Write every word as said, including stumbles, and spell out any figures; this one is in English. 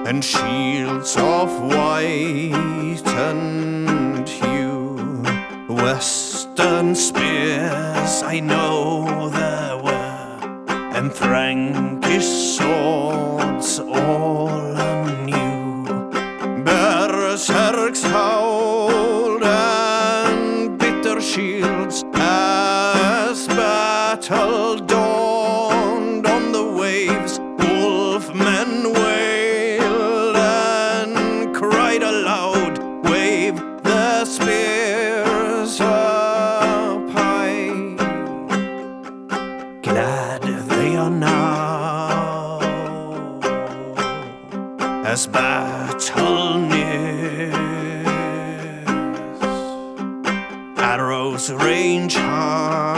and shields of whitened hue. Western spears I know there were, and Frankish swords all anew. Berserks howled and bitter shields as battle dawned on the waves. Wolfmen wailed and cried aloud, waved their spears up high. Glad they are now as battle nears. Arrows range high